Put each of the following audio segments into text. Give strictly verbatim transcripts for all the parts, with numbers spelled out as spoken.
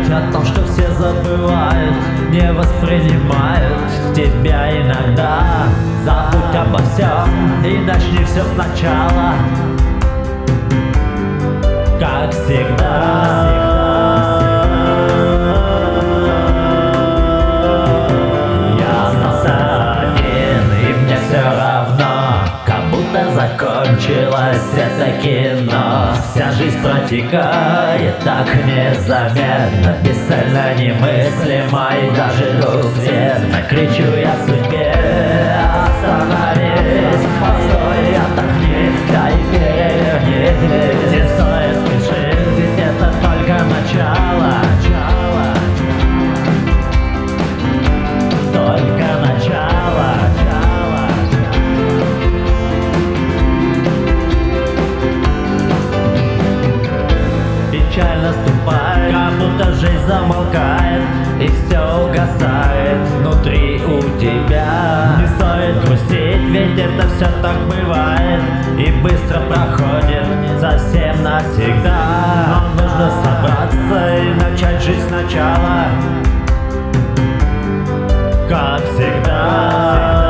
о том, что все забывают, не воспринимают тебя иногда. Забудь обо всем и начни все сначала, как всегда. Закончилось это кино. Вся жизнь протекает так незаметно, бесцельно, немыслимо и даже двусветно. Кричу я судьбе: остановись, постой, отдохни, да и переверни. Не стоит спешить, ведь это только начало. Только начало. Печаль наступает, как будто жизнь замолкает и все угасает внутри у тебя. Не стоит грустить, ведь это все так бывает и быстро проходит совсем навсегда. Но нужно собраться и начать жизнь сначала, как всегда.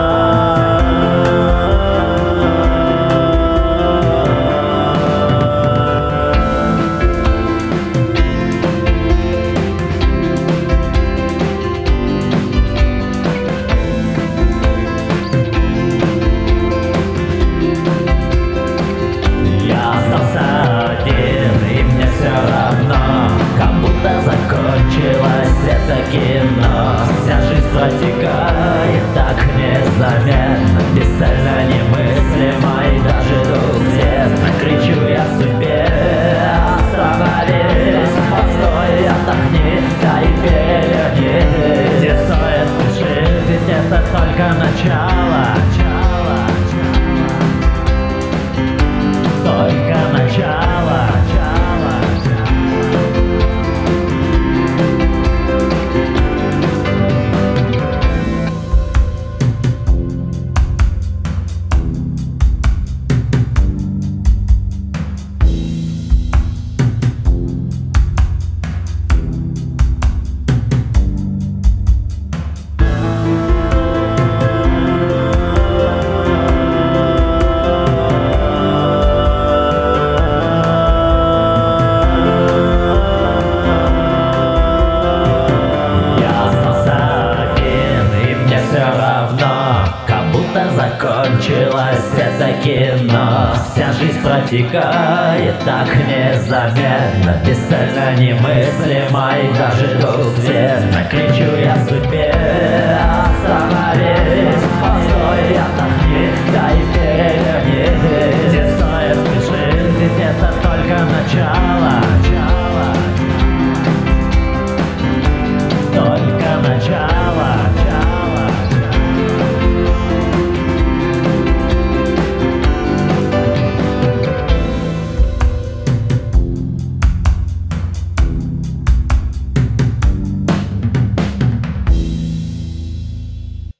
Закончилось это кино. Вся жизнь протекает так незаметно, бесцельно, немыслимо и даже двусветно. Кричу я судьбе: остановись, постой, отдохни, да и переверни. Не стоит спешить, ведь это только начало. Только начало. Закончилось это кино. Вся жизнь протекает так незаметно, бесцельно, немыслимо и даже двусветно. Кричу я судьбе: